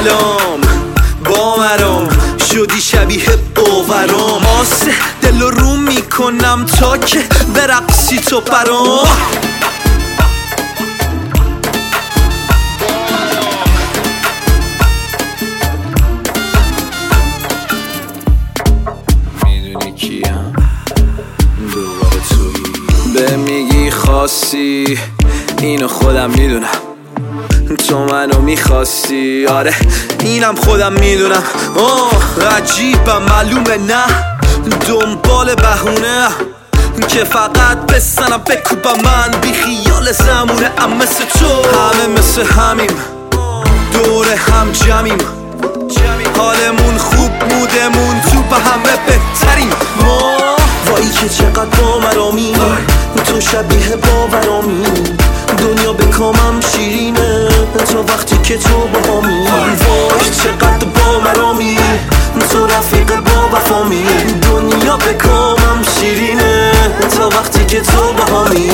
سلام با مرام شدی شبیه باورام آسه دل رو میکنم تا که برقصی تو برام میدونی کیم دوباره تویی به میگی خاصی اینو خودم میدونم تو منو میخواستی آره اینم خودم میدونم عجیبم معلومه نه دنبال بهونه که فقط بسنم بکوبم من بی خیال زمونه ام مثل تو همه مثل همیم دور هم جمعیم حالمون خوب مودمون تو به همه بهتریم ما وایی که چقدر با مرامی تو شبیه باورامی دنیا به کامم شیرینه تا وقتی که تو باهامی وای چقدر با مرامی تو رفیق با وفامی دنیا به کامم شیرینه تا وقتی که تو باهامی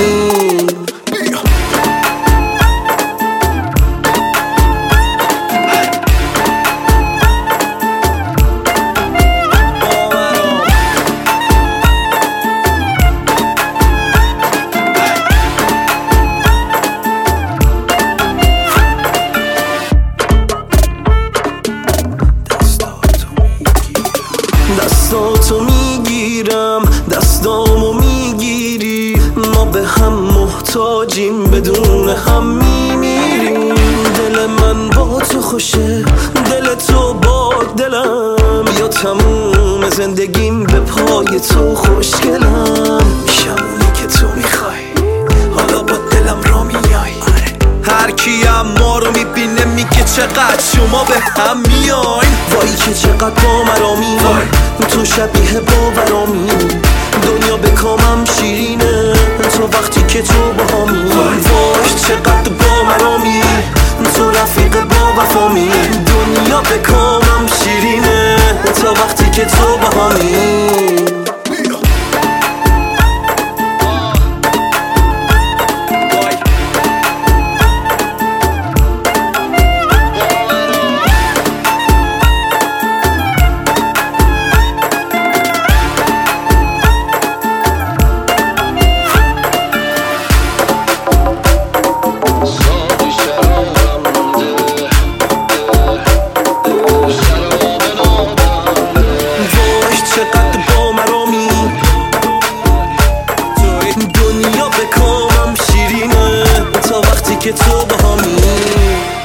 دستاتو میگیرم دستامو میگیری ما به هم محتاجیم بدون هم میمیریم دل من با تو خوشه دل تو با دلم یا تموم زندگیم به پای تو خوشگلم میشم که تو میخوای حالا با دلم را میای هر کیم ما رو میبینه میگه چقدر شما به هم میاین وایی که چقدر با مرامی تو شبیه باورامی دنیا به کامم شیرینه تو وقتی که تو باهامی وای چقدر با مرامی تو رفیق با وفامی دنیا به کامم شیرینه تا وقتی که تو باهامی چقدر با مرامی دنیا به کامم شیرینه تا وقتی که تو باهامی